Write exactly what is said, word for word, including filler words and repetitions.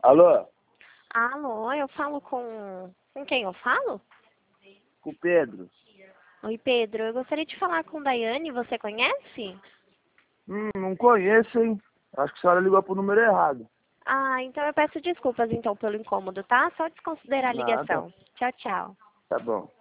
Alô? Alô, eu falo com... Com quem eu falo? Com o Pedro. Oi, Pedro. Eu gostaria de falar com Daiane. Você conhece? Hum, não conheço, hein? Acho que a senhora ligou pro número errado. Ah, então eu peço desculpas então pelo incômodo, tá? Só desconsiderar a Nada. ligação. Tchau, tchau. Tá bom.